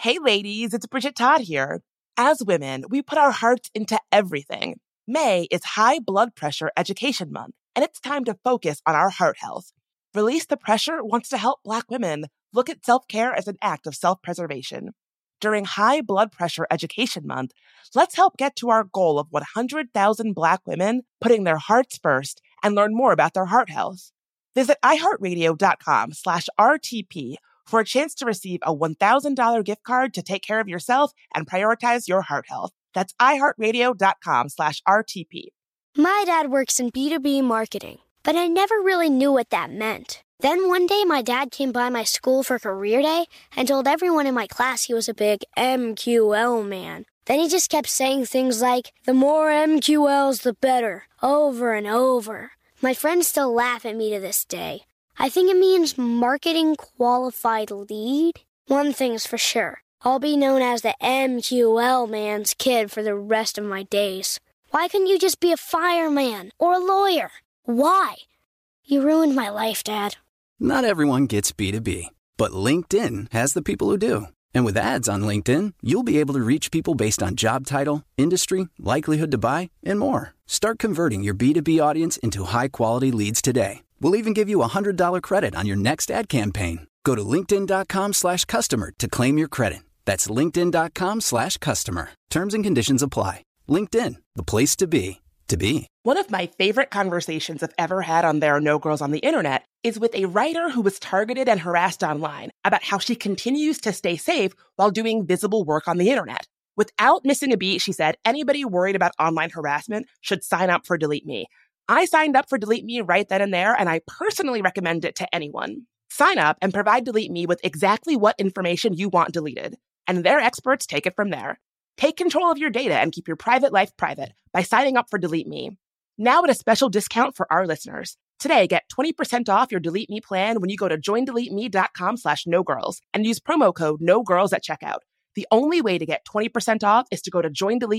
Hey ladies, it's Bridget Todd here. As women, we put our hearts into everything. May is High Blood Pressure Education Month, and it's time to focus on our heart health. Release the Pressure wants to help Black women look at self-care as an act of self-preservation. During High Blood Pressure Education Month, let's help get to our goal of 100,000 Black women putting their hearts first and learn more about their heart health. Visit iHeartRadio.com/RTP for a chance to receive a $1,000 gift card to take care of yourself and prioritize your heart health. That's iHeartRadio.com/RTP. My dad works in B2B marketing, but I never really knew what that meant. Then one day my dad came by my school for career day and told everyone in my class he was a big MQL man. Then he just kept saying things like, the more MQLs, the better, over and over. My friends still laugh at me to this day. I think it means marketing qualified lead. One thing's for sure. I'll be known as the MQL man's kid for the rest of my days. Why couldn't you just be a fireman or a lawyer? Why? You ruined my life, Dad. Not everyone gets B2B, but LinkedIn has the people who do. And with ads on LinkedIn, you'll be able to reach people based on job title, industry, likelihood to buy, and more. Start converting your B2B audience into high-quality leads today. We'll even give you a $100 credit on your next ad campaign. Go to linkedin.com/customer to claim your credit. That's linkedin.com/customer. Terms and conditions apply. LinkedIn, the place to be, to be. One of my favorite conversations I've ever had on There Are No Girls on the Internet is with a writer who was targeted and harassed online about how she continues to stay safe while doing visible work on the internet. Without missing a beat, she said, anybody worried about online harassment should sign up for Delete Me. I signed up for Delete Me right then and there, and I personally recommend it to anyone. Sign up and provide Delete Me with exactly what information you want deleted, and their experts take it from there. Take control of your data and keep your private life private by signing up for Delete Me. Now at a special discount for our listeners. Today, get 20% off your Delete Me plan when you go to joindeleteme.com/nogirls and use promo code NOGIRLS at checkout. The only way to get 20% off is to go to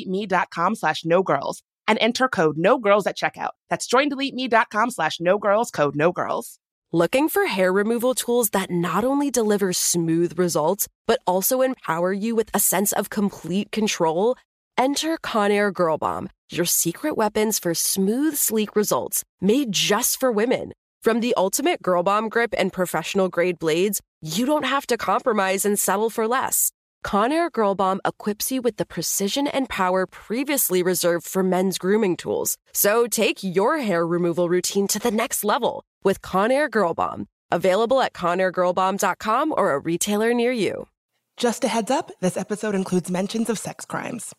joindeleteme.com/nogirls and enter code NOGIRLS at checkout. That's joindeleteme.com/nogirls, code NOGIRLS. Looking for hair removal tools that not only deliver smooth results, but also empower you with a sense of complete control? Enter Conair Girl Bomb, your secret weapons for smooth, sleek results, made just for women. From the ultimate Girl Bomb grip and professional-grade blades, you don't have to compromise and settle for less. Conair Girl Bomb equips you with the precision and power previously reserved for men's grooming tools. So take your hair removal routine to the next level with Conair Girl Bomb. Available at ConairGirlBomb.com or a retailer near you. Just a heads up, this episode includes mentions of sex crimes.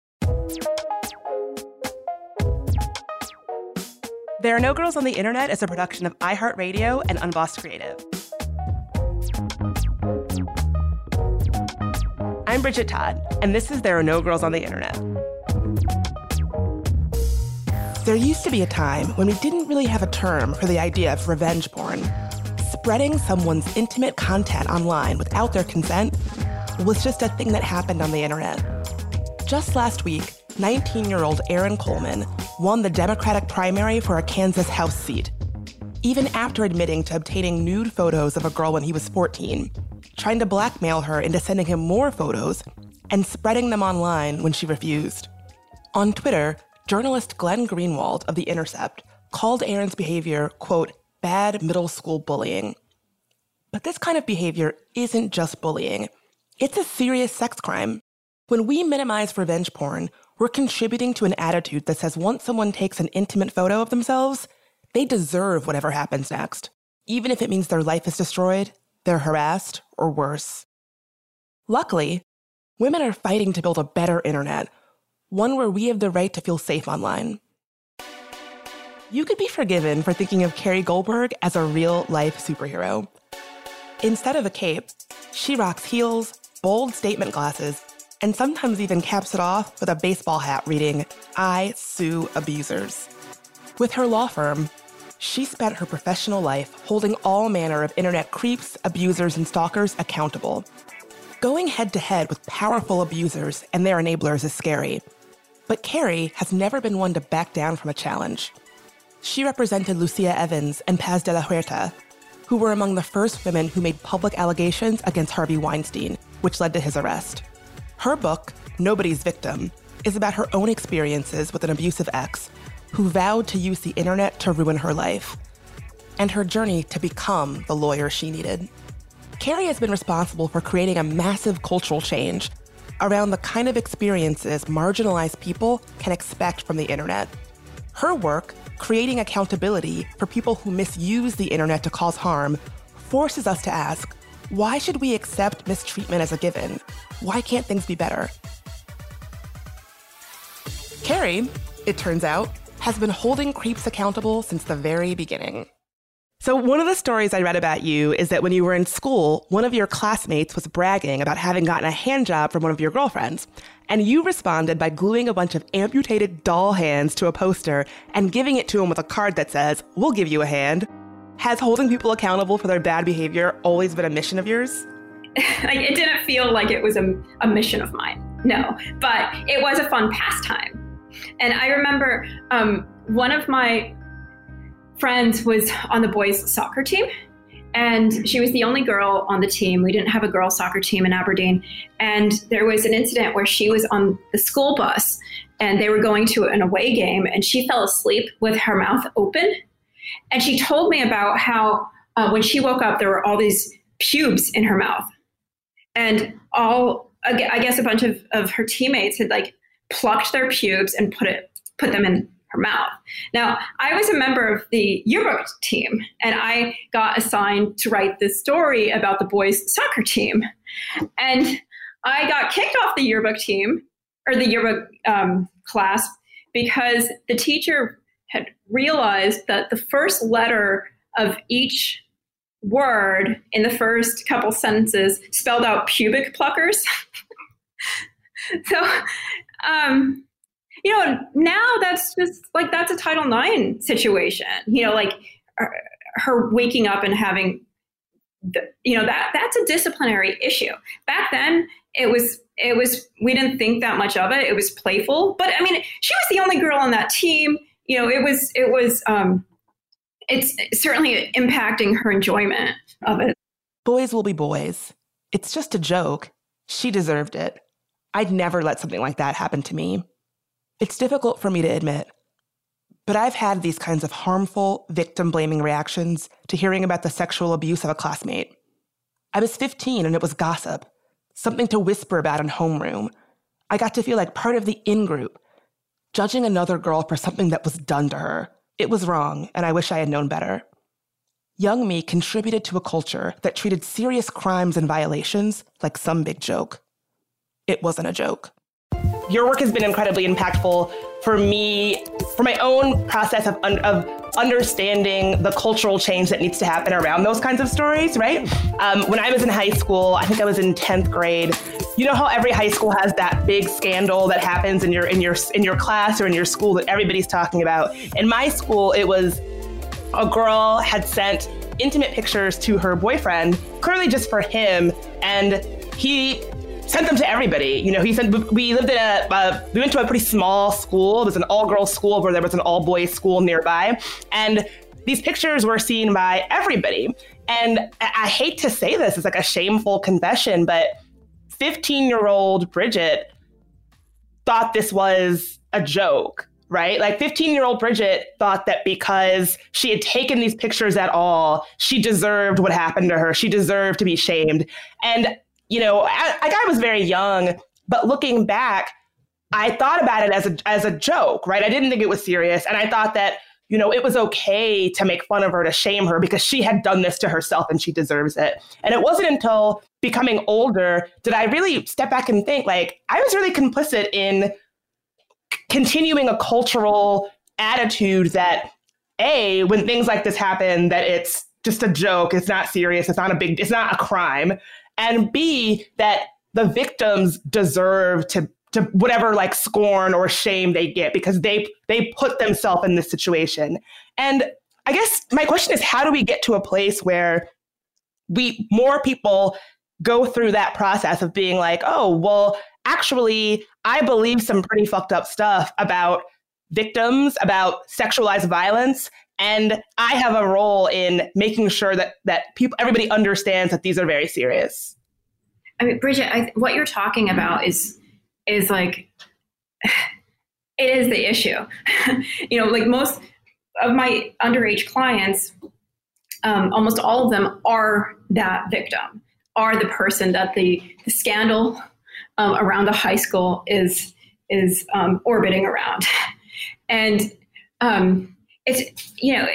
There Are No Girls on the Internet is a production of iHeartRadio and Unbossed Creative. I'm Bridget Todd, and this is There Are No Girls on the Internet. There used to be a time when we didn't really have a term for the idea of revenge porn. Spreading someone's intimate content online without their consent was just a thing that happened on the internet. Just last week, 19-year-old Aaron Coleman won the Democratic primary for a Kansas House seat, even after admitting to obtaining nude photos of a girl when he was 14, trying to blackmail her into sending him more photos and spreading them online when she refused. On Twitter, journalist Glenn Greenwald of The Intercept called Aaron's behavior, quote, bad middle school bullying. But this kind of behavior isn't just bullying. It's a serious sex crime. When we minimize revenge porn, we're contributing to an attitude that says once someone takes an intimate photo of themselves, they deserve whatever happens next, even if it means their life is destroyed, they're harassed, or worse. Luckily, women are fighting to build a better internet, one where we have the right to feel safe online. You could be forgiven for thinking of Carrie Goldberg as a real-life superhero. Instead of a cape, she rocks heels, bold statement glasses, and sometimes even caps it off with a baseball hat reading, "I sue abusers." With her law firm, she spent her professional life holding all manner of internet creeps, abusers, and stalkers accountable. Going head-to-head with powerful abusers and their enablers is scary. But Carrie has never been one to back down from a challenge. She represented Lucia Evans and Paz de la Huerta, who were among the first women who made public allegations against Harvey Weinstein which led to his arrest. Her book, Nobody's Victim, is about her own experiences with an abusive ex who vowed to use the internet to ruin her life, and her journey to become the lawyer she needed. Carrie has been responsible for creating a massive cultural change around the kind of experiences marginalized people can expect from the internet. Her work, creating accountability for people who misuse the internet to cause harm, forces us to ask, why should we accept mistreatment as a given? Why can't things be better? Carrie, it turns out, has been holding creeps accountable since the very beginning. So one of the stories I read about you is that when you were in school, one of your classmates was bragging about having gotten a hand job from one of your girlfriends. And you responded by gluing a bunch of amputated doll hands to a poster and giving it to him with a card that says, "We'll give you a hand." Has holding people accountable for their bad behavior always been a mission of yours? It didn't feel like it was a mission of mine, no. But it was a fun pastime. And I remember one of my friends was on the boys' soccer team, and she was the only girl on the team. We didn't have a girls' soccer team in Aberdeen. And there was an incident where she was on the school bus and they were going to an away game, and she fell asleep with her mouth open. And she told me about how when she woke up, there were all these pubes in her mouth. And I guess a bunch of her teammates had plucked their pubes and put them in her mouth. Now, I was a member of the yearbook team, and I got assigned to write this story about the boys' soccer team. And I got kicked off the yearbook team, or the yearbook class, because the teacher had realized that the first letter of each word in the first couple sentences spelled out pubic pluckers. So, now that's just that's a Title IX situation, her waking up and having, that's a disciplinary issue. Back then it was, we didn't think that much of it. It was playful, but I mean, she was the only girl on that team. It's certainly impacting her enjoyment of it. Boys will be boys. It's just a joke. She deserved it. I'd never let something like that happen to me. It's difficult for me to admit, but I've had these kinds of harmful, victim-blaming reactions to hearing about the sexual abuse of a classmate. I was 15 and it was gossip, something to whisper about in homeroom. I got to feel like part of the in-group, judging another girl for something that was done to her. It was wrong, and I wish I had known better. Young me contributed to a culture that treated serious crimes and violations like some big joke. It wasn't a joke. Your work has been incredibly impactful for me, for my own process of understanding the cultural change that needs to happen around those kinds of stories, right? When I was in high school, I think I was in 10th grade. You know how every high school has that big scandal that happens in your class or in your school that everybody's talking about? In my school, it was a girl had sent intimate pictures to her boyfriend, clearly just for him, and he sent them to everybody. We lived in we went to a pretty small school. It was an all-girls school where there was an all-boys school nearby. And these pictures were seen by everybody. And I hate to say this, it's like a shameful confession, but 15-year-old Bridget thought this was a joke, right? 15-year-old Bridget thought that because she had taken these pictures at all, she deserved what happened to her. She deserved to be shamed. And I was very young, but looking back, I thought about it as a joke, right? I didn't think it was serious. And I thought that, it was okay to make fun of her, to shame her, because she had done this to herself and she deserves it. And it wasn't until becoming older did I really step back and think, I was really complicit in continuing a cultural attitude that, A, when things like this happen, that it's just a joke, it's not serious, it's not a crime. And B, that the victims deserve to whatever scorn or shame they get because they put themselves in this situation. And I guess my question is, how do we get to a place where more people go through that process of being oh, well, actually, I believe some pretty fucked up stuff about victims, about sexualized violence, and I have a role in making sure that everybody understands that these are very serious. I mean, Bridget, what you're talking about is like, it is the issue. Like most of my underage clients, almost all of them are that victim, are the person that the scandal around the high school is orbiting around. And it's,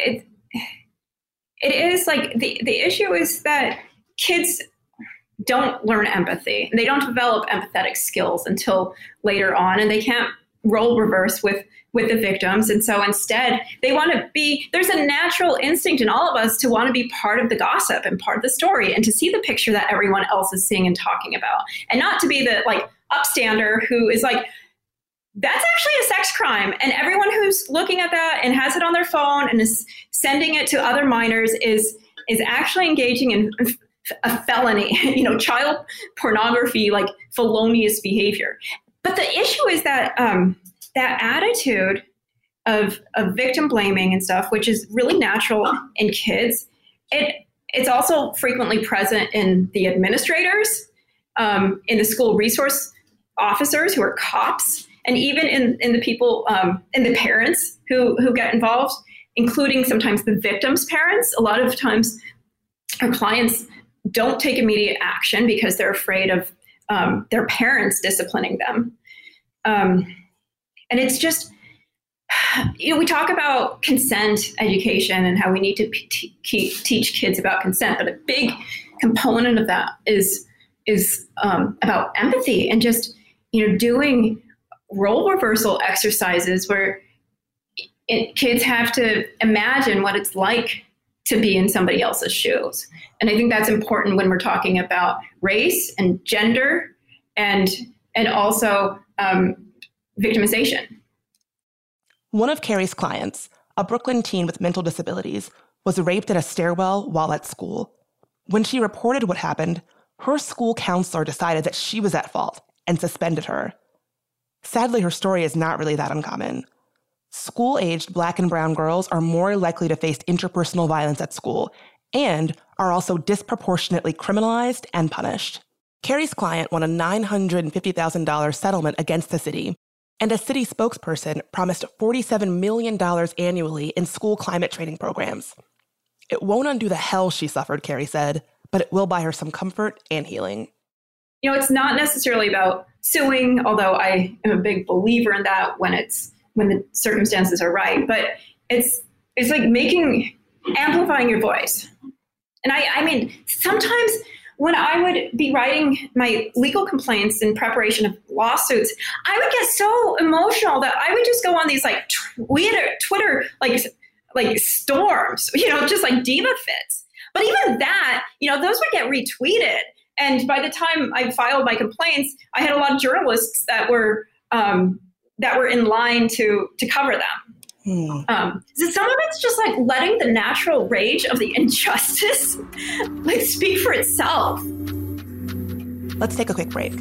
it is like the issue is that kids don't learn empathy. They don't develop empathetic skills until later on, and they can't role reverse with the victims. And so instead, they want to be, there's a natural instinct in all of us to want to be part of the gossip and part of the story and to see the picture that everyone else is seeing and talking about, and not to be the like upstander who is like, that's actually a sex crime. And everyone who's looking at that and has it on their phone and is sending it to other minors is actually engaging in a felony, child pornography, like felonious behavior. But the issue is that that attitude of victim blaming and stuff, which is really natural in kids, it's also frequently present in the administrators, in the school resource officers who are cops, and even in the people, in the parents who get involved, including sometimes the victim's parents. A lot of times our clients don't take immediate action because they're afraid of their parents disciplining them. And it's just, we talk about consent education and how we need to teach kids about consent, but a big component of that is about empathy and just, doing role reversal exercises where kids have to imagine what it's like to be in somebody else's shoes. And I think that's important when we're talking about race and gender and also victimization. One of Carrie's clients, a Brooklyn teen with mental disabilities, was raped in a stairwell while at school. When she reported what happened, her school counselor decided that she was at fault and suspended her. Sadly, her story is not really that uncommon. School-aged Black and brown girls are more likely to face interpersonal violence at school and are also disproportionately criminalized and punished. Carrie's client won a $950,000 settlement against the city, and a city spokesperson promised $47 million annually in school climate training programs. It won't undo the hell she suffered, Carrie said, but it will buy her some comfort and healing. It's not necessarily about suing, although I am a big believer in that when the circumstances are right. But it's like amplifying your voice. And I mean, sometimes when I would be writing my legal complaints in preparation of lawsuits, I would get so emotional that I would just go on these like Twitter like storms, just like diva fits. But even that, those would get retweeted. And by the time I filed my complaints, I had a lot of journalists that were in line to cover them. So some of it's just like letting the natural rage of the injustice like speak for itself. Let's take a quick break.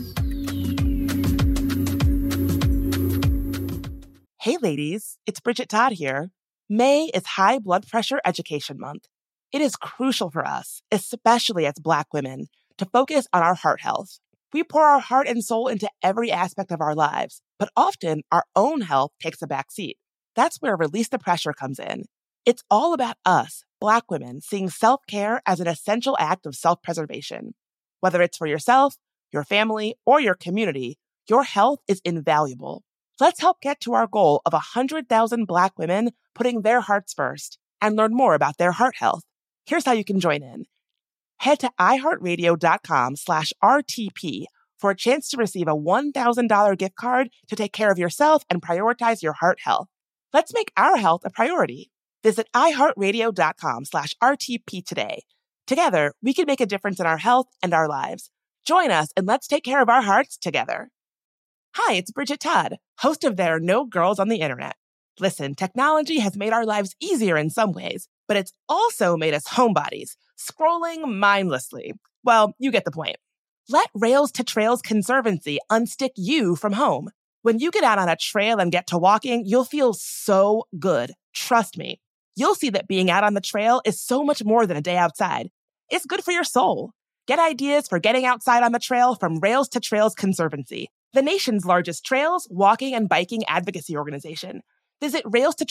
Hey ladies, it's Bridget Todd here. May is High Blood Pressure Education Month. It is crucial for us, especially as Black women, to focus on our heart health. We pour our heart and soul into every aspect of our lives, but often our own health takes a back seat. That's where Release the Pressure comes in. It's all about us, Black women, seeing self-care as an essential act of self-preservation. Whether it's for yourself, your family, or your community, your health is invaluable. Let's help get to our goal of 100,000 Black women putting their hearts first and learn more about their heart health. Here's how you can join in. Head to iHeartRadio.com/RTP for a chance to receive a $1,000 gift card to take care of yourself and prioritize your heart health. Let's make our health a priority. Visit iHeartRadio.com/RTP today. Together, we can make a difference in our health and our lives. Join us and let's take care of our hearts together. Hi, it's Bridget Todd, host of There Are No Girls on the Internet. Listen, technology has made our lives easier in some ways, but it's also made us homebodies, scrolling mindlessly. Well, you get the point. Let Rails to Trails Conservancy unstick you from home. When you get out on a trail and get to walking, you'll feel so good. Trust me. You'll see that being out on the trail is so much more than a day outside. It's good for your soul. Get ideas for getting outside on the trail from Rails to Trails Conservancy, the nation's largest trails, walking, and biking advocacy organization. Visit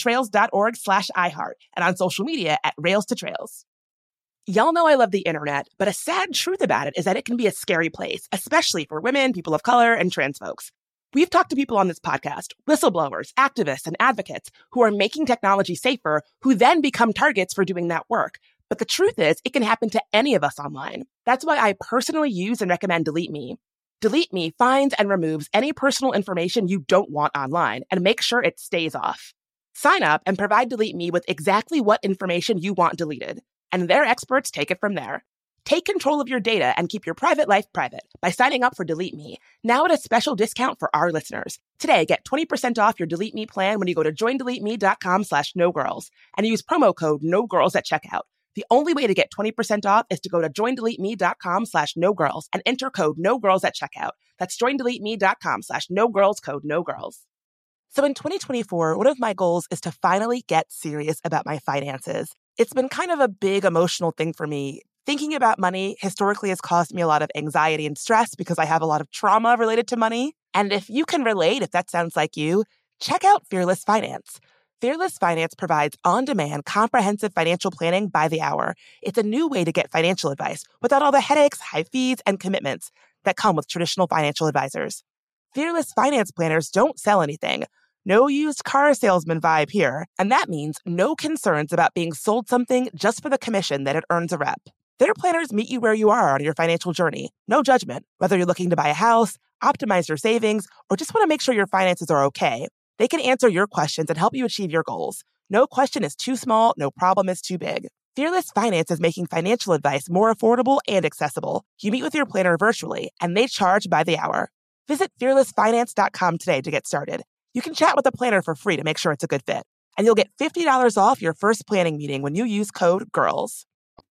railstotrails.org/iHeart and on social media at Rails to Trails. Y'all know I love the internet, but a sad truth about it is that it can be a scary place, especially for women, people of color, and trans folks. We've talked to people on this podcast, whistleblowers, activists, and advocates who are making technology safer, who then become targets for doing that work. But the truth is, it can happen to any of us online. That's why I personally use and recommend Delete Me. Delete Me finds and removes any personal information you don't want online and makes sure it stays off. Sign up and provide Delete Me with exactly what information you want deleted, and their experts take it from there. Take control of your data and keep your private life private by signing up for Delete Me, now at a special discount for our listeners. Today, get 20% off your Delete Me plan when you go to joindeleteme.com/nogirls and use promo code NOGIRLS at checkout. The only way to get 20% off is to go to joindeleteme.com/nogirls and enter code NOGIRLS at checkout. That's joindeleteme.com/nogirls, code NOGIRLS. So in 2024, one of my goals is to finally get serious about my finances. It's been kind of a big emotional thing for me. Thinking about money historically has caused me a lot of anxiety and stress because I have a lot of trauma related to money. And if you can relate, if that sounds like you, check out Fearless Finance. Fearless Finance provides on-demand, comprehensive financial planning by the hour. It's a new way to get financial advice without all the headaches, high fees, and commitments that come with traditional financial advisors. Fearless Finance planners don't sell anything. No used car salesman vibe here. And that means no concerns about being sold something just for the commission that it earns a rep. Their planners meet you where you are on your financial journey. No judgment. Whether you're looking to buy a house, optimize your savings, or just want to make sure your finances are okay, they can answer your questions and help you achieve your goals. No question is too small, no problem is too big. Fearless Finance is making financial advice more affordable and accessible. You meet with your planner virtually, and they charge by the hour. Visit fearlessfinance.com today to get started. You can chat with a planner for free to make sure it's a good fit. And you'll get $50 off your first planning meeting when you use code GIRLS.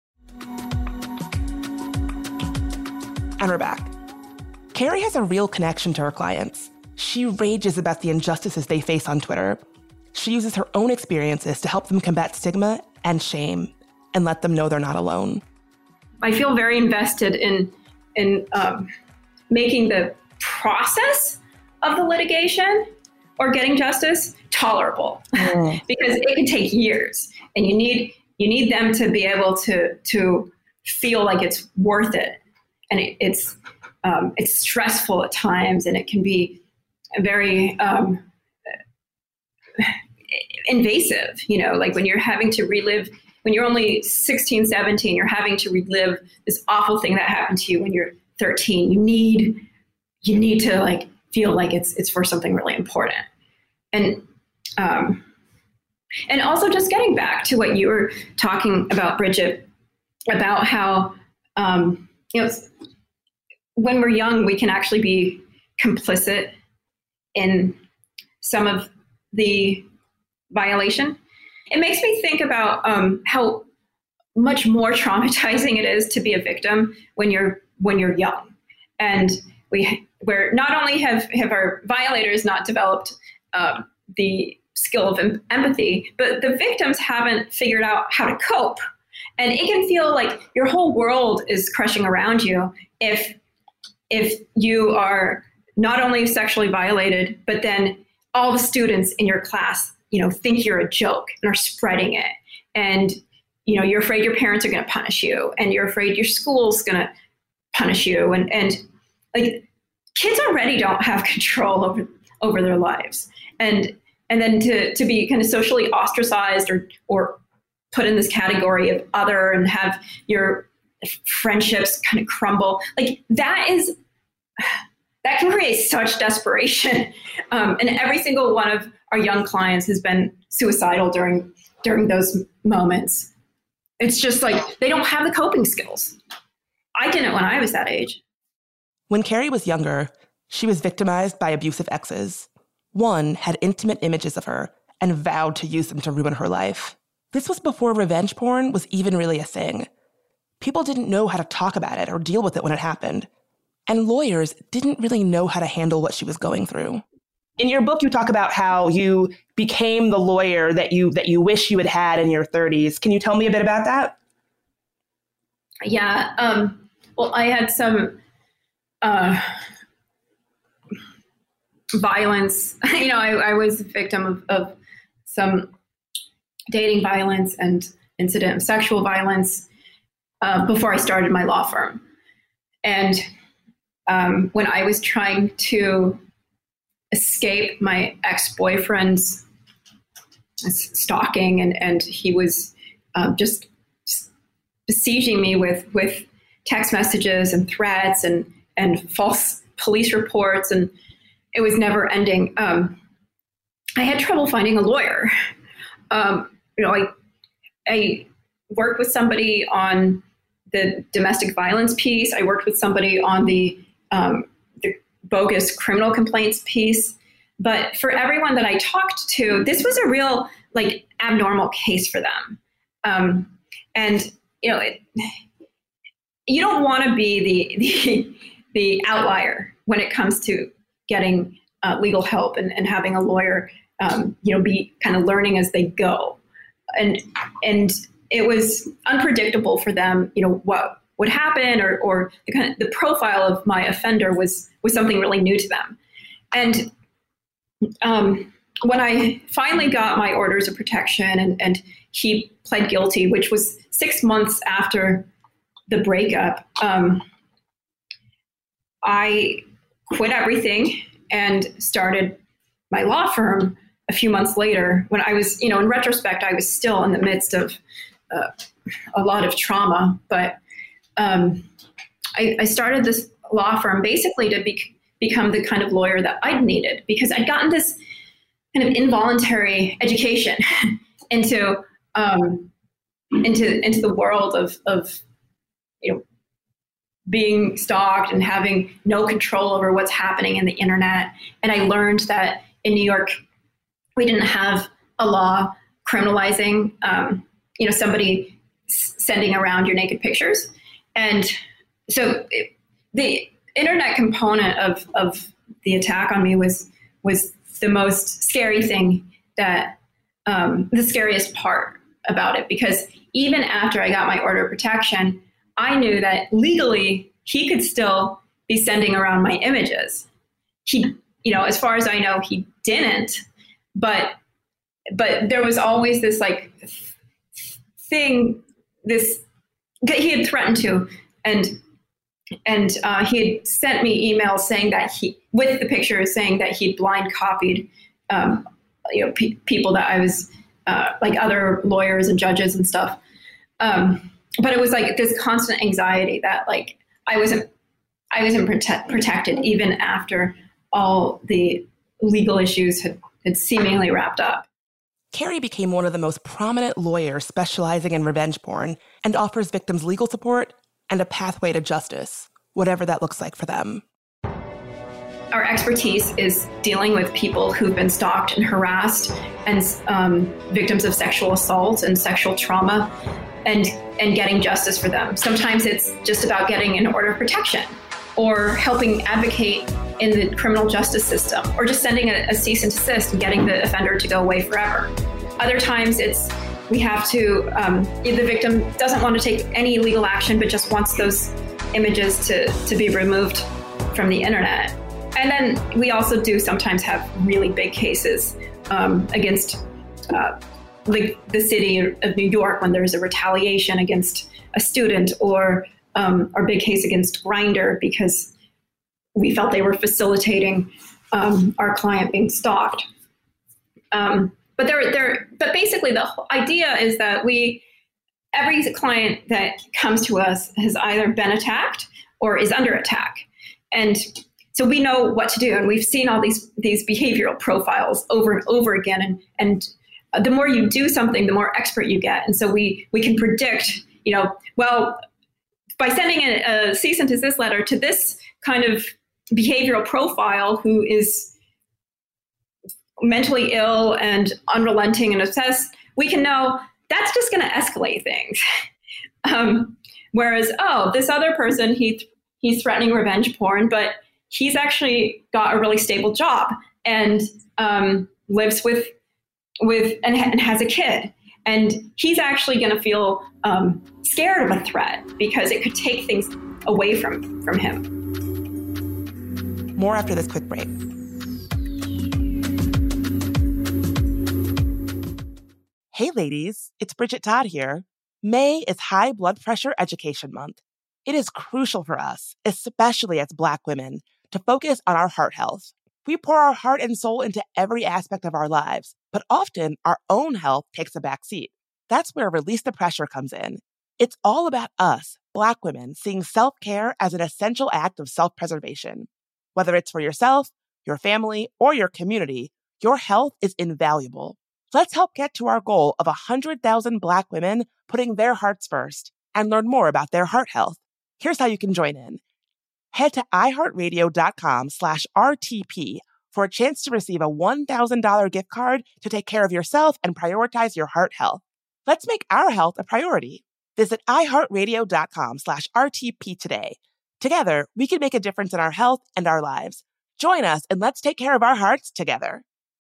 And we're back. Carrie has a real connection to her clients. She rages about the injustices they face on Twitter. She uses her own experiences to help them combat stigma and shame and let them know they're not alone. I feel very invested in making the process of the litigation or getting justice tolerable because it can take years, and you need them to be able to feel like it's worth it, and it's stressful at times, and it can be very invasive, like when you're having to relive, when you're only 16, 17, you're having to relive this awful thing that happened to you when you're 13. You need to like feel like it's for something really important. And also just getting back to what you were talking about, Bridget, about how, when we're young, we can actually be complicit in some of the violation. It makes me think about how much more traumatizing it is to be a victim when you're young, and where not only have our violators not developed the skill of empathy, but the victims haven't figured out how to cope, and it can feel like your whole world is crushing around you if you are not only sexually violated, but then all the students in your class, think you're a joke and are spreading it. And, you're afraid your parents are going to punish you, and you're afraid your school's going to punish you. And like, kids already don't have control over their lives. And then to be kind of socially ostracized or put in this category of other and have your friendships kind of crumble, like that can create such desperation. And every single one of our young clients has been suicidal during those moments. It's just like they don't have the coping skills. I didn't when I was that age. When Carrie was younger, she was victimized by abusive exes. One had intimate images of her and vowed to use them to ruin her life. This was before revenge porn was even really a thing. People didn't know how to talk about it or deal with it when it happened. And lawyers didn't really know how to handle what she was going through. In your book, you talk about how you became the lawyer that you wish you had had in your 30s. Can you tell me a bit about that? Yeah. Well, I had some violence. I was a victim of some dating violence and incident of sexual violence before I started my law firm. And when I was trying to escape my ex-boyfriend's stalking, and he was just besieging me with text messages and threats and false police reports, and it was never ending. I had trouble finding a lawyer. I worked with somebody on the domestic violence piece. I worked with somebody on the bogus criminal complaints piece. But for everyone that I talked to, this was a real abnormal case for them. And you don't want to be the outlier when it comes to getting legal help and having a lawyer, be kind of learning as they go. And it was unpredictable for them, what would happen, or the profile of my offender was something really new to them. And when I finally got my orders of protection and he pled guilty, which was 6 months after the breakup, I quit everything and started my law firm a few months later, when I was, in retrospect, I was still in the midst of a lot of trauma. But I started this law firm basically to become the kind of lawyer that I'd needed, because I'd gotten this kind of involuntary education into the world of being stalked and having no control over what's happening in the internet. And I learned that in New York, we didn't have a law criminalizing, somebody sending around your naked pictures. And so the internet component of the attack on me was the most scary thing, that the scariest part about it, because even after I got my order of protection, I knew that legally he could still be sending around my images. He, as far as I know, he didn't, but there was always this thing, he had threatened to, and he had sent me emails saying that with the pictures, saying that he'd blind copied, people that I was, other lawyers and judges and stuff. But it was this constant anxiety that I wasn't protected even after all the legal issues had seemingly wrapped up. Carrie became one of the most prominent lawyers specializing in revenge porn and offers victims legal support and a pathway to justice, whatever that looks like for them. Our expertise is dealing with people who've been stalked and harassed and victims of sexual assault and sexual trauma, and getting justice for them. Sometimes it's just about getting an order of protection, or helping advocate in the criminal justice system, or just sending a cease and desist and getting the offender to go away forever. Other times we have to, the victim doesn't want to take any legal action, but just wants those images to be removed from the internet. And then we also do sometimes have really big cases against the city of New York, when there's a retaliation against a student, or our big case against Grindr because we felt they were facilitating our client being stalked. But basically the whole idea is that every client that comes to us has either been attacked or is under attack. And so we know what to do. And we've seen all these behavioral profiles over and over again. And the more you do something, the more expert you get. And so we can predict, by sending a cease and desist letter to this kind of behavioral profile who is mentally ill and unrelenting and obsessed, we can know that's just going to escalate things. Whereas, this other person, he's threatening revenge porn, but he's actually got a really stable job and lives with and has a kid. And he's actually going to feel scared of a threat because it could take things away from him. More after this quick break. Hey ladies, it's Bridget Todd here. May is High Blood Pressure Education Month. It is crucial for us, especially as Black women, to focus on our heart health. We pour our heart and soul into every aspect of our lives, but often our own health takes a back seat. That's where Release the Pressure comes in. It's all about us, Black women, seeing self-care as an essential act of self-preservation. Whether it's for yourself, your family, or your community, your health is invaluable. Let's help get to our goal of 100,000 Black women putting their hearts first and learn more about their heart health. Here's how you can join in. Head to iHeartRadio.com/RTP for a chance to receive a $1,000 gift card to take care of yourself and prioritize your heart health. Let's make our health a priority. Visit iHeartRadio.com/RTP today. Together, we can make a difference in our health and our lives. Join us and let's take care of our hearts together.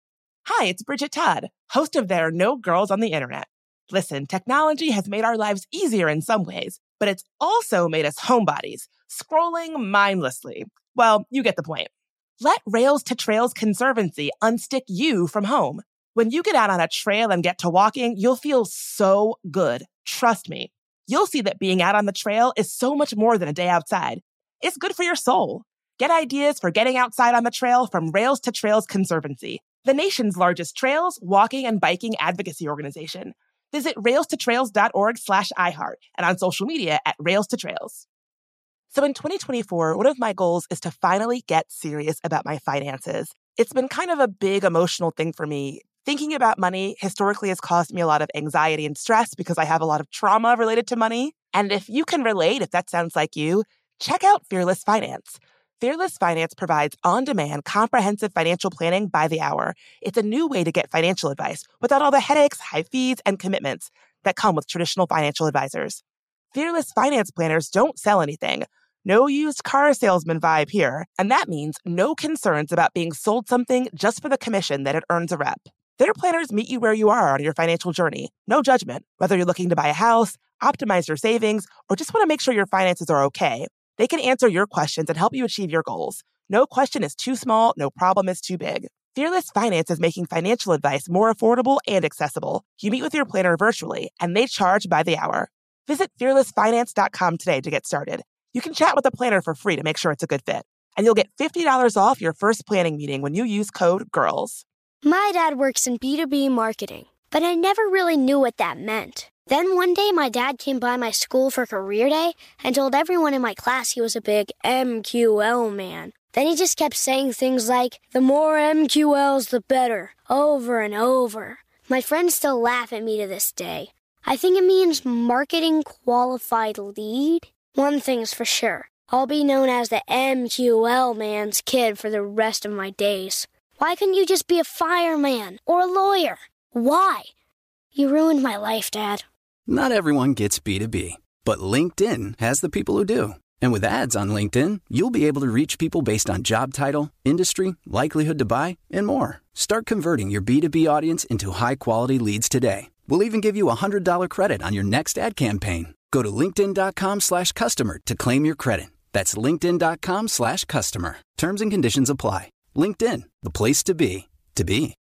Hi, it's Bridget Todd, host of There Are No Girls on the Internet. Listen, technology has made our lives easier in some ways, but it's also made us homebodies, scrolling mindlessly. Well, you get the point. Let Rails to Trails Conservancy unstick you from home. When you get out on a trail and get to walking, you'll feel so good. Trust me. You'll see that being out on the trail is so much more than a day outside. It's good for your soul. Get ideas for getting outside on the trail from Rails to Trails Conservancy, the nation's largest trails, walking, and biking advocacy organization. Visit railstotrails.org/iHeart and on social media at Rails to Trails. So in 2024, one of my goals is to finally get serious about my finances. It's been kind of a big emotional thing for me. Thinking about money historically has caused me a lot of anxiety and stress because I have a lot of trauma related to money. And if you can relate, if that sounds like you, check out Fearless Finance. Fearless Finance provides on-demand, comprehensive financial planning by the hour. It's a new way to get financial advice without all the headaches, high fees, and commitments that come with traditional financial advisors. Fearless Finance planners don't sell anything. No used car salesman vibe here, and that means no concerns about being sold something just for the commission that it earns a rep. Their planners meet you where you are on your financial journey. No judgment. Whether you're looking to buy a house, optimize your savings, or just want to make sure your finances are okay, they can answer your questions and help you achieve your goals. No question is too small, no problem is too big. Fearless Finance is making financial advice more affordable and accessible. You meet with your planner virtually, and they charge by the hour. Visit fearlessfinance.com today to get started. You can chat with a planner for free to make sure it's a good fit. And you'll get $50 off your first planning meeting when you use code GIRLS. My dad works in B2B marketing, but I never really knew what that meant. Then one day my dad came by my school for career day and told everyone in my class he was a big MQL man. Then he just kept saying things like, the more MQLs, the better, over and over. My friends still laugh at me to this day. I think it means marketing qualified lead. One thing's for sure, I'll be known as the MQL man's kid for the rest of my days. Why couldn't you just be a fireman or a lawyer? Why? You ruined my life, Dad. Not everyone gets B2B, but LinkedIn has the people who do. And with ads on LinkedIn, you'll be able to reach people based on job title, industry, likelihood to buy, and more. Start converting your B2B audience into high-quality leads today. We'll even give you a $100 credit on your next ad campaign. Go to linkedin.com/customer to claim your credit. That's linkedin.com/customer. Terms and conditions apply. LinkedIn, the place to be, to be.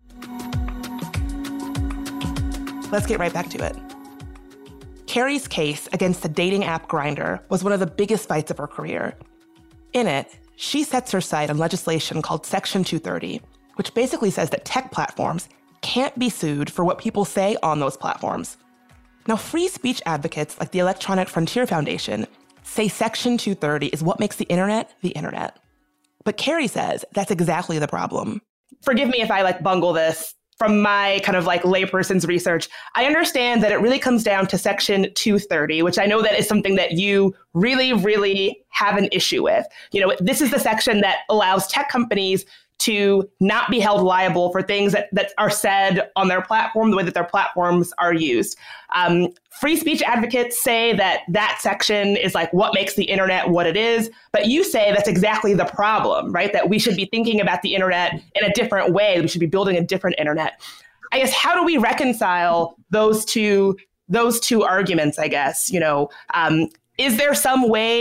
Let's get right back to it. Carrie's case against the dating app Grindr was one of the biggest fights of her career. In it, she sets her sight on legislation called Section 230, which basically says that tech platforms can't be sued for what people say on those platforms. Now, free speech advocates like the Electronic Frontier Foundation say Section 230 is what makes the internet the internet. But Carrie says that's exactly the problem. Forgive me if I bungle this. From my kind of layperson's research, I understand that it really comes down to Section 230, which I know that is something that you really, really have an issue with. This is the section that allows tech companies to not be held liable for things that are said on their platform, the way that their platforms are used. Free speech advocates say that section is what makes the internet what it is, but you say that's exactly the problem, right? That we should be thinking about the internet in a different way. We should be building a different internet. I guess, how do we reconcile those two arguments, I guess? Is there some way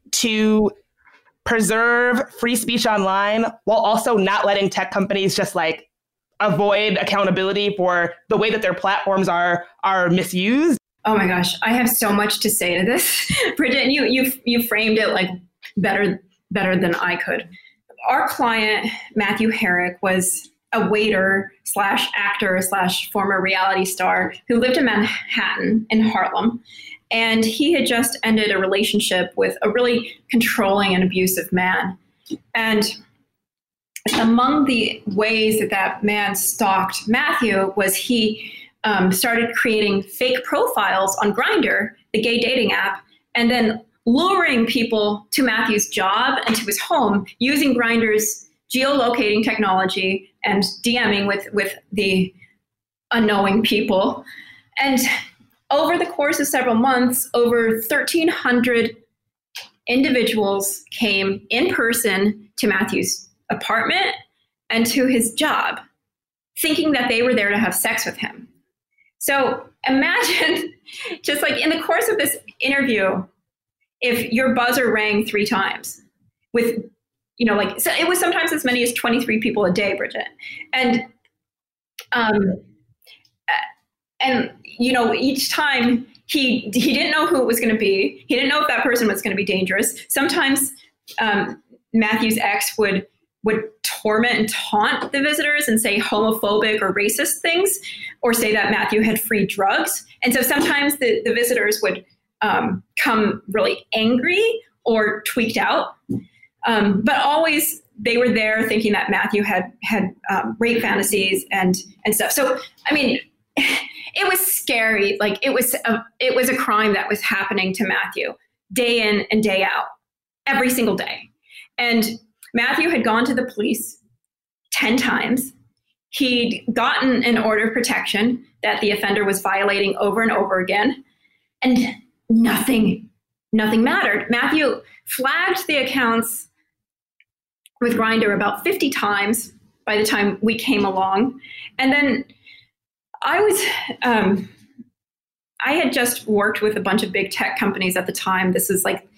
to preserve free speech online while also not letting tech companies just like avoid accountability for the way that their platforms are misused? Oh my gosh, I have so much to say to this, Bridget. And you framed it like better than I could. Our client, Matthew Herrick, was a waiter / actor / former reality star who lived in Manhattan in Harlem. And he had just ended a relationship with a really controlling and abusive man. And among the ways that man stalked Matthew was he started creating fake profiles on Grindr, the gay dating app, and then luring people to Matthew's job and to his home using Grindr's geolocating technology and DMing with the unknowing people. And over the course of several months, over 1,300 individuals came in person to Matthew's apartment and to his job, thinking that they were there to have sex with him. So imagine just like in the course of this interview, if your buzzer rang 3 times with, so it was sometimes as many as 23 people a day, Bridget. And each time he didn't know who it was going to be. He didn't know if that person was going to be dangerous. Sometimes Matthew's ex would torment and taunt the visitors and say homophobic or racist things, or say that Matthew had free drugs. And so sometimes the visitors would come really angry or tweaked out. But always they were there thinking that Matthew had rape fantasies and stuff. So, I mean, it was scary. Like it was a crime that was happening to Matthew day in and day out, every single day. And Matthew had gone to the police 10 times. He'd gotten an order of protection that the offender was violating over and over again. And nothing mattered. Matthew flagged the accounts with Grindr about 50 times by the time we came along. And then I had just worked with a bunch of big tech companies at the time. This is like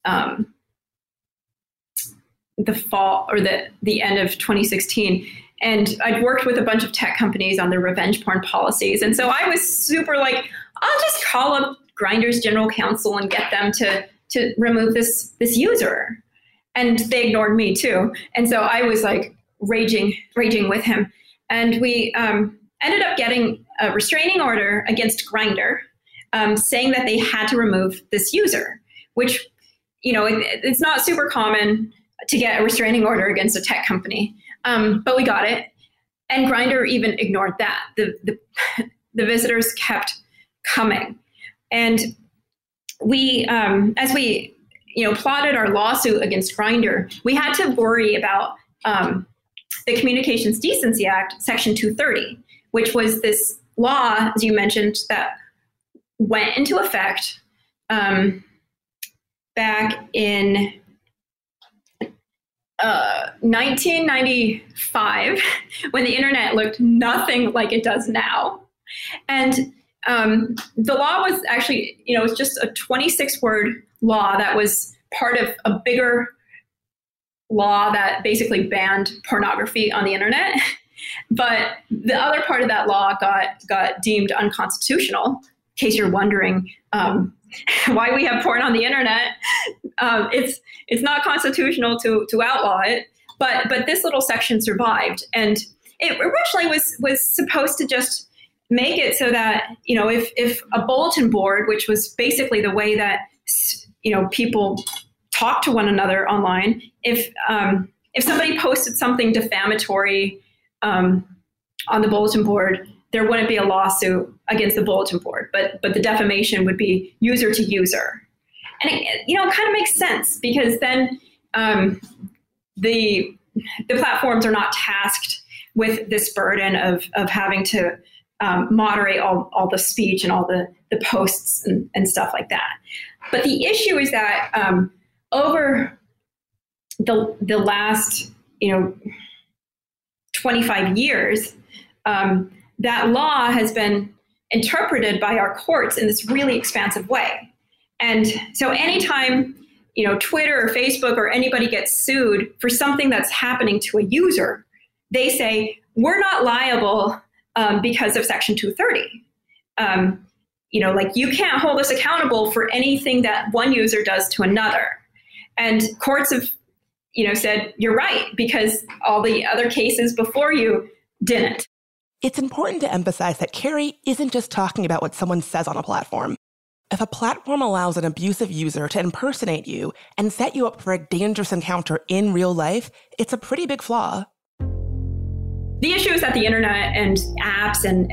the fall or the end of 2016. And I'd worked with a bunch of tech companies on their revenge porn policies. And so I was super like, I'll just call up Grindr's general counsel and get them to remove this user. And they ignored me too. And so I was like raging with him. And we ended up getting a restraining order against Grindr, saying that they had to remove this user, which, it's not super common to get a restraining order against a tech company. But we got it. And Grindr even ignored that. The visitors kept coming. And we, as we, plotted our lawsuit against Grindr, we had to worry about the Communications Decency Act, Section 230, which was this law, as you mentioned, that went into effect back in 1995, when the internet looked nothing like it does now. And the law was actually, it was just a 26-word law that was part of a bigger law that basically banned pornography on the internet. But the other part of that law got deemed unconstitutional. In case you're wondering why we have porn on the internet, it's not constitutional to outlaw it. But this little section survived, and it originally was supposed to just make it so that if a bulletin board, which was basically the way that people talk to one another online, if somebody posted something defamatory on the bulletin board, there wouldn't be a lawsuit against the bulletin board, but the defamation would be user to user. And it kind of makes sense, because then the platforms are not tasked with this burden of having to moderate all the speech and all the posts and stuff like that. But the issue is that over the last 25 years, that law has been interpreted by our courts in this really expansive way. And so anytime Twitter or Facebook or anybody gets sued for something that's happening to a user, they say, we're not liable because of Section 230. You can't hold us accountable for anything that one user does to another. And courts have, said, you're right, because all the other cases before you didn't. It's important to emphasize that Carrie isn't just talking about what someone says on a platform. If a platform allows an abusive user to impersonate you and set you up for a dangerous encounter in real life, it's a pretty big flaw. The issue is that the internet and apps and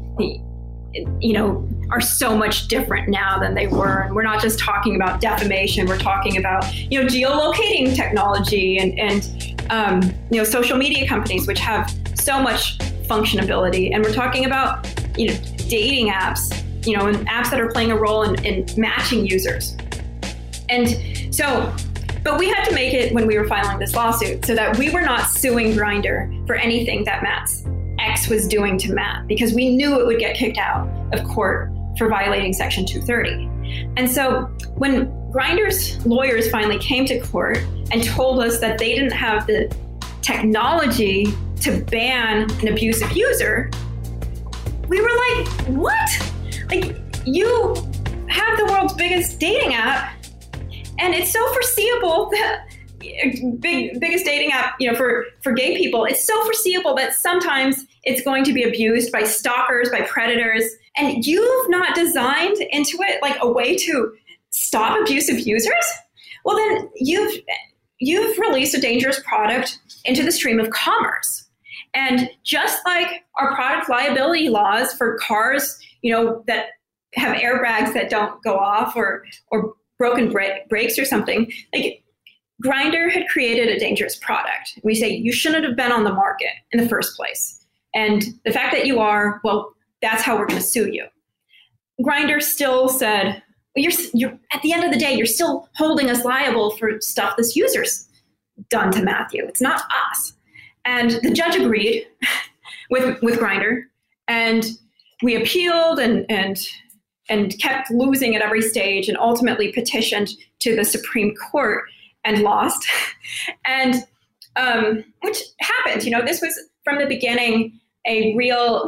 are so much different now than they were. And we're not just talking about defamation. We're talking about, geolocating technology and social media companies, which have so much functionality. And we're talking about, dating apps, and apps that are playing a role in matching users. And so, but we had to make it when we were filing this lawsuit so that we were not suing Grindr for anything that Matt's ex was doing to Matt, because we knew it would get kicked out of court for violating Section 230. And so when Grindr's lawyers finally came to court and told us that they didn't have the technology to ban an abusive user, we were like, what? Like, you have the world's biggest dating app, and it's so foreseeable that biggest dating app, for gay people, it's so foreseeable that sometimes it's going to be abused by stalkers, by predators, and you've not designed into it like a way to stop abusive users. Well, then you've released a dangerous product into the stream of commerce. And just like our product liability laws for cars, that have airbags that don't go off or broken brakes or something, like Grindr had created a dangerous product. We say you shouldn't have been on the market in the first place. And the fact that you are, well, that's how we're going to sue you. Grindr still said, well, you're at the end of the day, you're still holding us liable for stuff this user's done to Matthew. It's not us. And the judge agreed with Grindr, and we appealed and kept losing at every stage, and ultimately petitioned to the Supreme Court and lost. And which happened, this was from the beginning a real,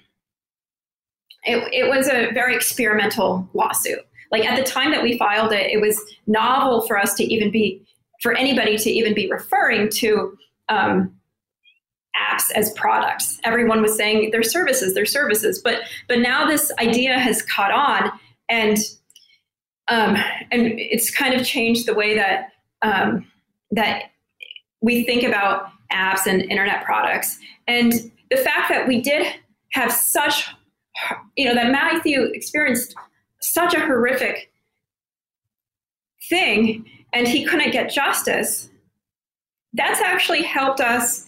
it was a very experimental lawsuit. Like at the time that we filed it, it was novel for us to even be, for anybody to even be referring to apps as products. Everyone was saying they're services, but now this idea has caught on, and it's kind of changed the way that that we think about apps and internet products. And the fact that we did have such, that Matthew experienced such a horrific thing and he couldn't get justice, that's actually helped us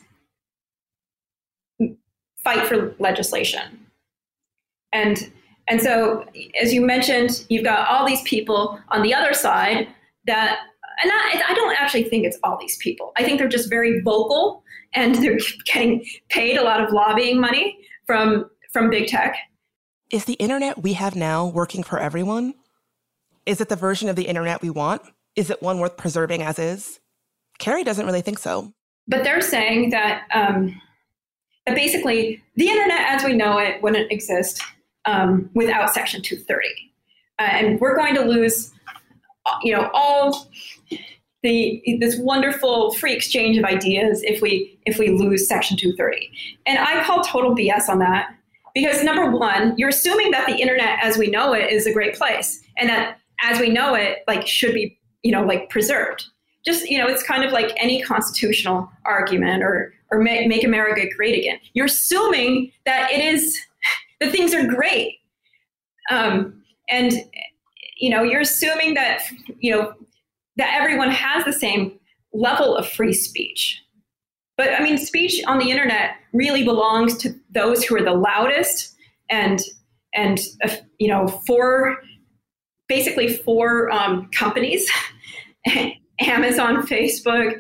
fight for legislation. And so, as you mentioned, you've got all these people on the other side that, and I don't actually think it's all these people. I think they're just very vocal, and they're getting paid a lot of lobbying money from big tech. Is the internet we have now working for everyone? Is it the version of the internet we want? Is it one worth preserving as is? Carrie doesn't really think so. But they're saying that, that basically the internet as we know it wouldn't exist without Section 230. And we're going to lose, all this wonderful free exchange of ideas if we lose Section 230. And I call total BS on that, because number one, you're assuming that the internet as we know it is a great place, and that as we know it, should be, preserved. Just, it's kind of like any constitutional argument or make America great again. You're assuming that that things are great. And, you're assuming that, that everyone has the same level of free speech. But speech on the internet really belongs to those who are the loudest and for companies, Amazon, Facebook,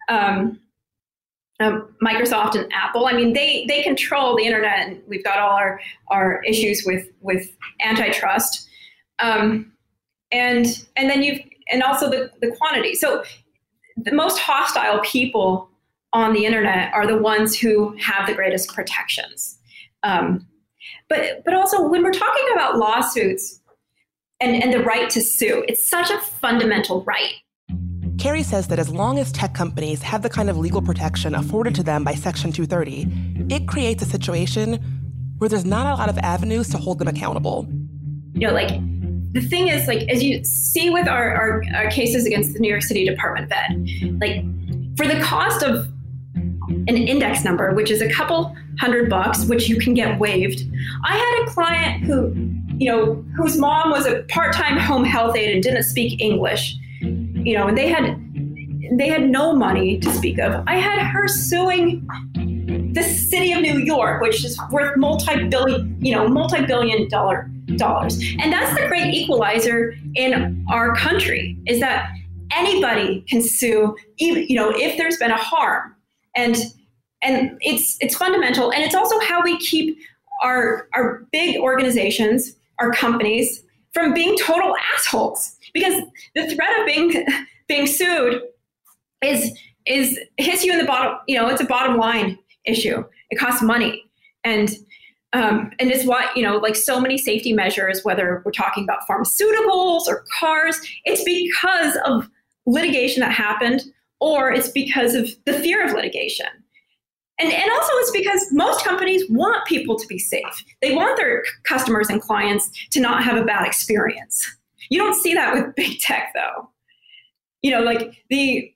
Microsoft, and Apple. They control the internet, and we've got all our issues with antitrust. And then and also the quantity. So the most hostile people on the internet are the ones who have the greatest protections. But also when we're talking about lawsuits and the right to sue, it's such a fundamental right. Carrie says that as long as tech companies have the kind of legal protection afforded to them by Section 230, it creates a situation where there's not a lot of avenues to hold them accountable. You know, like, the thing is, like, as you see with our cases against the New York City Department of Ed, like, for the cost of an index number, which is a couple $100, which you can get waived. I had a client who, you know, whose mom was a part-time home health aide and didn't speak English, you know, and they had no money to speak of. I had her suing the city of New York, which is worth multi-billion dollars. And that's the great equalizer in our country, is that anybody can sue, even, you know, if there's been a harm. And it's fundamental. And it's also how we keep our big organizations, our companies, from being total assholes. Because the threat of being sued is hits you in the bottom, you know, it's a bottom line issue. It costs money. And it's why, you know, like so many safety measures, whether we're talking about pharmaceuticals or cars, it's because of litigation that happened, or it's because of the fear of litigation. And also it's because most companies want people to be safe. They want their customers and clients to not have a bad experience. You don't see that with big tech, though. You know, like the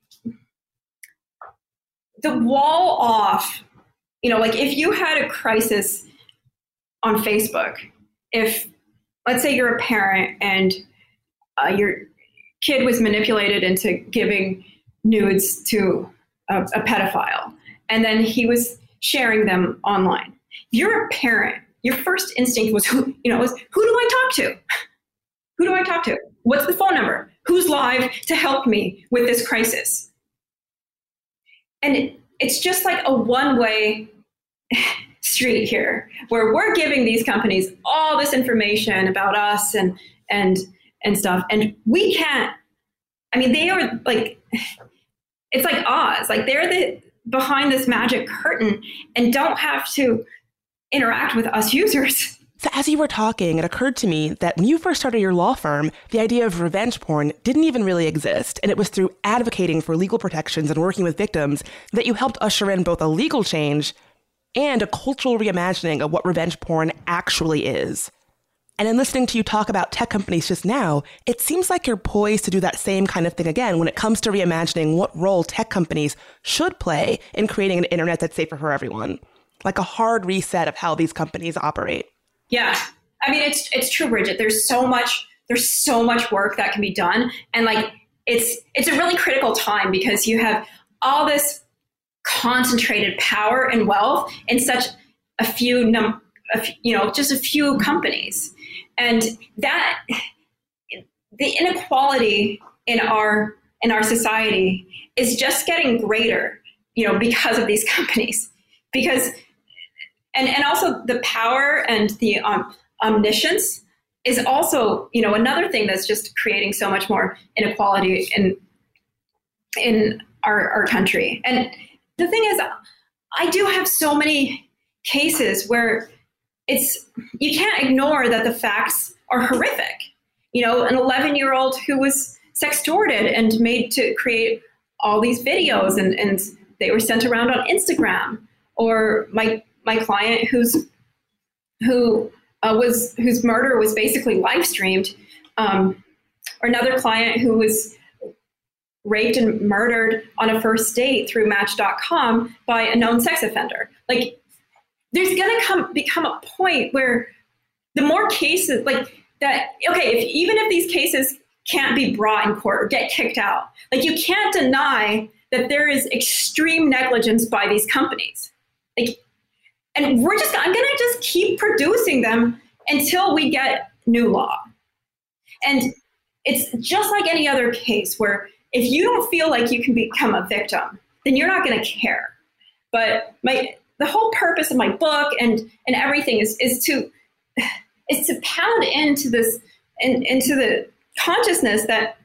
wall off, you know, like if you had a crisis on Facebook, if, let's say you're a parent and your kid was manipulated into giving nudes to a pedophile, and then he was sharing them online. You're a parent. Your first instinct was, who do I talk to? Who do I talk to? What's the phone number? Who's live to help me with this crisis? And it's just like a one-way street here, where we're giving these companies all this information about us and stuff, and we can't. I mean, they are like, it's like Oz. Like, they're behind this magic curtain and don't have to interact with us users. So as you were talking, it occurred to me that when you first started your law firm, the idea of revenge porn didn't even really exist. And it was through advocating for legal protections and working with victims that you helped usher in both a legal change and a cultural reimagining of what revenge porn actually is. And in listening to you talk about tech companies just now, it seems like you're poised to do that same kind of thing again when it comes to reimagining what role tech companies should play in creating an internet that's safer for everyone. Like a hard reset of how these companies operate. Yeah. I mean, it's true, Bridget. There's so much work that can be done. And like, it's a really critical time because you have all this concentrated power and wealth in such a few just a few companies. And that the inequality in our society is just getting greater, you know, because of these companies. Because and also the power and the omniscience is also, you know, another thing that's just creating so much more inequality in our country. And the thing is, I do have so many cases where you can't ignore that the facts are horrific. You know, an 11-year-old who was sextorted and made to create all these videos and they were sent around on Instagram. Or my client whose murder was basically live streamed, or another client who was raped and murdered on a first date through Match.com by a known sex offender. Like, there's going to become a point where the more cases like that, okay, even if these cases can't be brought in court or get kicked out, like, you can't deny that there is extreme negligence by these companies. Like, and I'm going to just keep producing them until we get new law. And it's just like any other case where if you don't feel like you can become a victim, then you're not going to care. But the whole purpose of my book and everything is to pound into this, into the consciousness that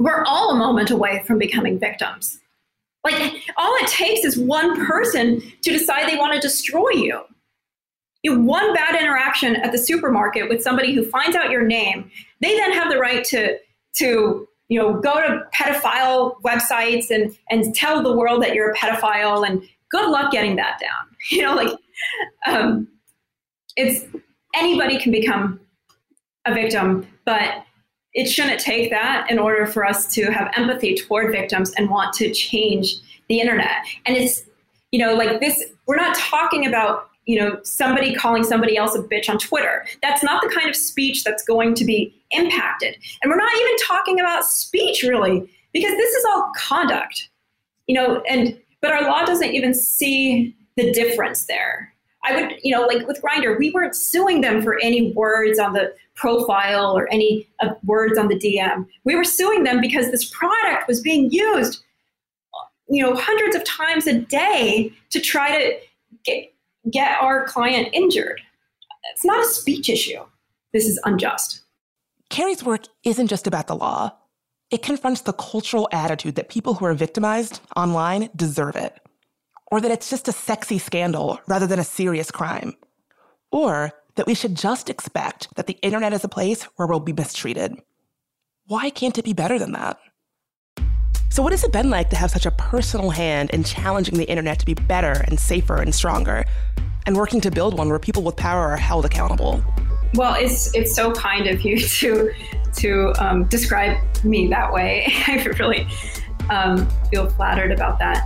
we're all a moment away from becoming victims. Like, all it takes is one person to decide they want to destroy you. You have one bad interaction at the supermarket with somebody who finds out your name. They then have the right to go to pedophile websites and tell the world that you're a pedophile, and good luck getting that down. It's anybody can become a victim, but it shouldn't take that in order for us to have empathy toward victims and want to change the internet. And it's, this, we're not talking about, somebody calling somebody else a bitch on Twitter. That's not the kind of speech that's going to be impacted. And we're not even talking about speech, really, because this is all conduct, but our law doesn't even see the difference there. I would, like with Grindr, we weren't suing them for any words on the profile or any words on the DM. We were suing them because this product was being used, hundreds of times a day to try to get our client injured. It's not a speech issue. This is unjust. Carrie's work isn't just about the law. It confronts the cultural attitude that people who are victimized online deserve it, or that it's just a sexy scandal rather than a serious crime, or that we should just expect that the internet is a place where we'll be mistreated. Why can't it be better than that? So what has it been like to have such a personal hand in challenging the internet to be better and safer and stronger, and working to build one where people with power are held accountable? Well, it's so kind of you to describe me that way. I really feel flattered about that.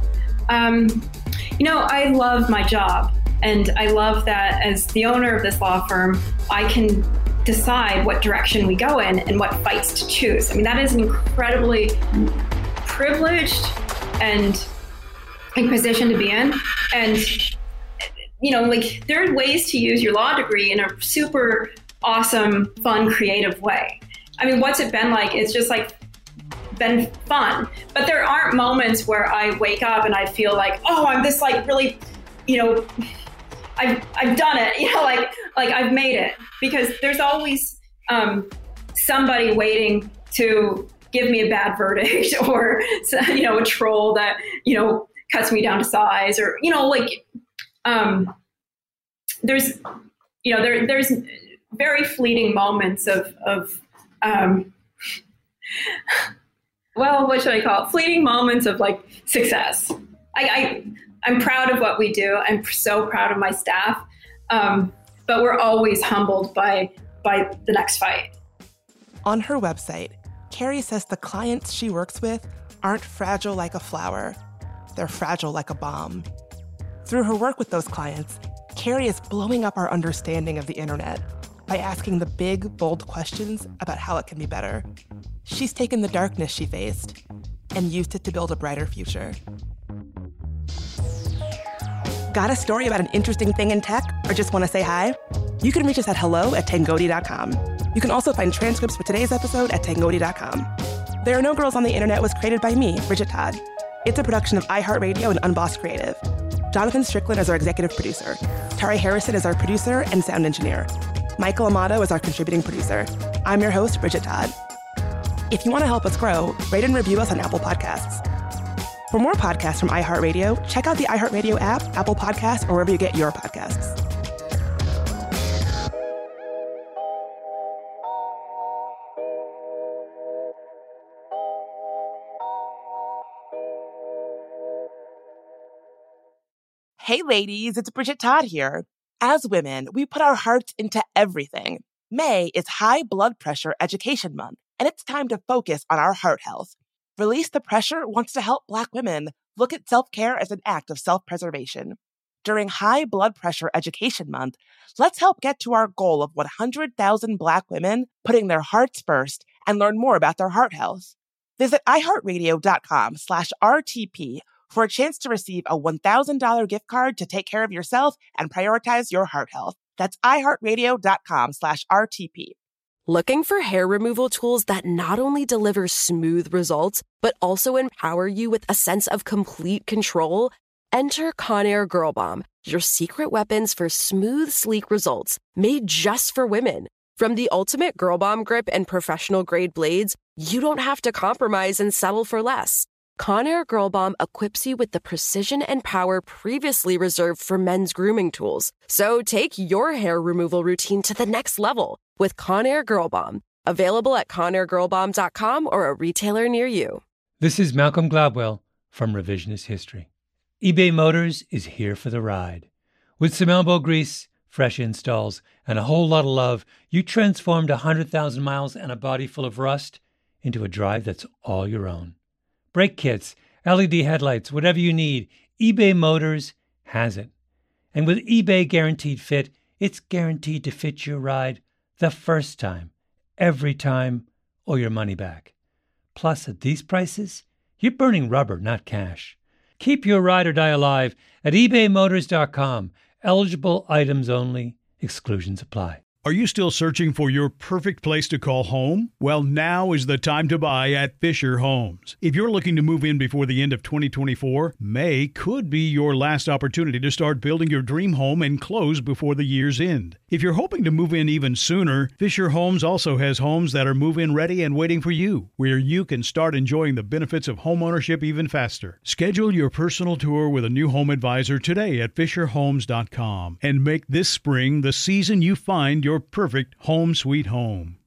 I love my job, and I love that as the owner of this law firm, I can decide what direction we go in and what fights to choose. I mean, that is an incredibly privileged and position to be in. And, there are ways to use your law degree in a super awesome, fun, creative way. I mean, what's it been like? It's just been fun. But there aren't moments where I wake up and I feel like, oh, I'm this really, I've done it, I've made it. Because there's always somebody waiting to give me a bad verdict, or, a troll that, cuts me down to size, or, there's very fleeting moments of well, what should I call it? Fleeting moments of success. I'm proud of what we do. I'm so proud of my staff. But we're always humbled by the next fight. On her website, Carrie says the clients she works with aren't fragile like a flower. They're fragile like a bomb. Through her work with those clients, Carrie is blowing up our understanding of the internet by asking the big, bold questions about how it can be better. She's taken the darkness she faced and used it to build a brighter future. Got a story about an interesting thing in tech, or just want to say hi? You can reach us at hello@tangoti.com. You can also find transcripts for today's episode at tangoti.com. There Are No Girls on the Internet was created by me, Bridget Todd. It's a production of iHeartRadio and Unbossed Creative. Jonathan Strickland is our executive producer. Tari Harrison is our producer and sound engineer. Michael Amato is our contributing producer. I'm your host, Bridget Todd. If you want to help us grow, rate and review us on Apple Podcasts. For more podcasts from iHeartRadio, check out the iHeartRadio app, Apple Podcasts, or wherever you get your podcasts. Hey ladies, it's Bridget Todd here. As women, we put our hearts into everything. May is High Blood Pressure Education Month, and it's time to focus on our heart health. Release the Pressure wants to help Black women look at self-care as an act of self-preservation. During High Blood Pressure Education Month, let's help get to our goal of 100,000 Black women putting their hearts first and learn more about their heart health. Visit iHeartRadio.com/RTP for a chance to receive a $1,000 gift card to take care of yourself and prioritize your heart health. That's iHeartRadio.com/RTP. Looking for hair removal tools that not only deliver smooth results, but also empower you with a sense of complete control? Enter Conair Girl Bomb, your secret weapons for smooth, sleek results, made just for women. From the ultimate Girl Bomb grip and professional grade blades, you don't have to compromise and settle for less. Conair Girl Bomb equips you with the precision and power previously reserved for men's grooming tools. So take your hair removal routine to the next level with Conair Girl Bomb. Available at ConairGirlBomb.com or a retailer near you. This is Malcolm Gladwell from Revisionist History. eBay Motors is here for the ride. With some elbow grease, fresh installs, and a whole lot of love, you transformed 100,000 miles and a body full of rust into a drive that's all your own. Brake kits, LED headlights, whatever you need, eBay Motors has it. And with eBay Guaranteed Fit, it's guaranteed to fit your ride the first time, every time, or your money back. Plus, at these prices, you're burning rubber, not cash. Keep your ride or die alive at ebaymotors.com. Eligible items only. Exclusions apply. Are you still searching for your perfect place to call home? Well, now is the time to buy at Fisher Homes. If you're looking to move in before the end of 2024, May could be your last opportunity to start building your dream home and close before the year's end. If you're hoping to move in even sooner, Fisher Homes also has homes that are move-in ready and waiting for you, where you can start enjoying the benefits of homeownership even faster. Schedule your personal tour with a new home advisor today at FisherHomes.com and make this spring the season you find your perfect home sweet home.